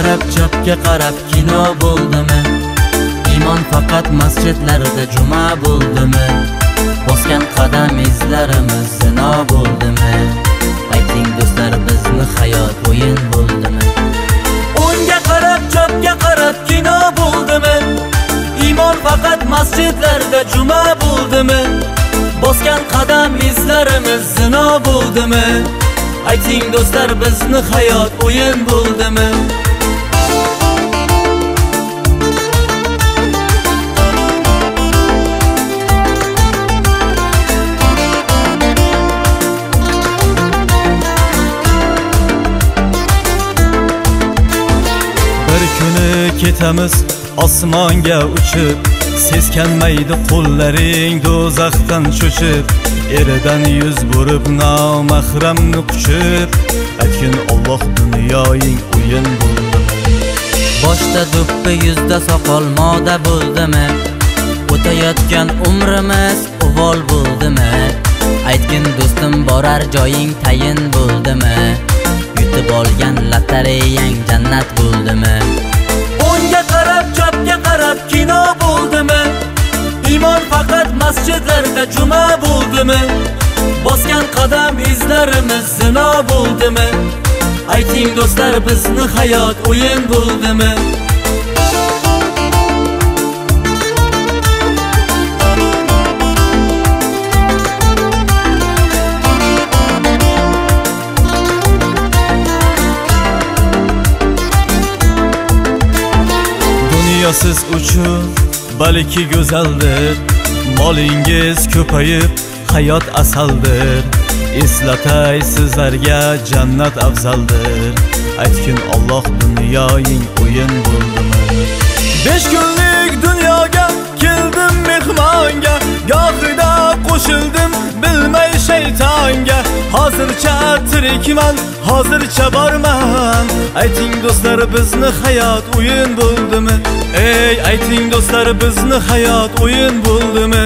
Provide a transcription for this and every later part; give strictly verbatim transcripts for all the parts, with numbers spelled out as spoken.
qarab chapga qarab kino bo'ldimi? Iymon faqat masjidlarda juma bo'ldimi? Bosgan qadam izlarimiz zino bo'ldimi? Ayting do'stlar, bizni hayot o'yin bo'ldimi? O'ngga qarab chapga qarab kino bo'ldimi? Iymon faqat masjidlarda juma bo'ldimi? Bosgan qadam izlarimiz zino bo'ldimi? Ayting do'stlar, bizni hayot o'yin bo'ldimi? Bir kuni ketamiz osmonga uchib, seskanmaydi qo'llaring do'zaxdan cho'chib, eridan yuz burib nomahramni quchib, aytgin Alloh dunyoing o'yin bo'ldimi? Boshda do'ppi, yuzda soqol moda bo'ldimi? O'tayotgan umrimiz uvol bo'ldimi? Aytgin do'stim, borar joying tayin bo'ldimi? Yutib olgan lotereyang jannat bo'ldimi? O'ngga qarab chapga qarab kino bo'ldimi? Iymon faqat masjidlarda juma bo'ldimi? Bosgan qadam izlarimiz zino bo'ldimi? Ayting do'stlar, bizni hayot o'yin bo'ldimi? Siz uchun balki go'zaldir, molingiz ko'payib hayot asaldir. Eslatay sizlarga jannat afzaldir. Aytgin Alloh dunyoing o'yin bo'ldimi? Besh kunlik dunyoga keldim mehmonga, gohida qo'shildim bilmay shaytonga. Hozircha tirikman, hozircha borman. Ayting do'stlar, bizni hayot o'yin bo'ldimi? Ey ayting do'stlar, bizni hayot o'yin bo'ldimi?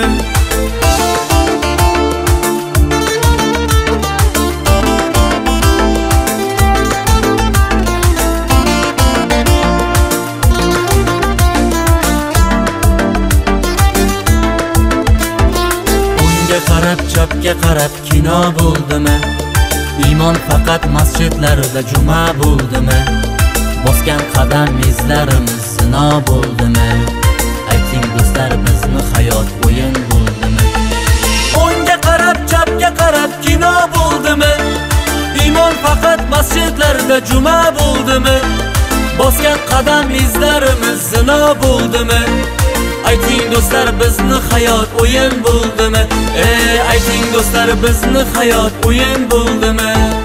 O'ngga qarab chapga qarab kino bo'ldimi? Iymon faqat masjidlarda juma bo'ldimi? Bosgan qadam izlarimiz zino bo'ldimi? Ayting do'stlar, bizni hayot o'yin bo'ldimi? O'ngga qarab chapga qarab kino bo'ldimi? Iymon faqat masjidlarda juma bo'ldimi? Bosgan qadam izlarimiz zino bo'ldimi? Ayting do'stlar, bizni hayot o'yin bo'ldimi? Ey ayting do'stlar, bizni hayot o'yin bo'ldimi?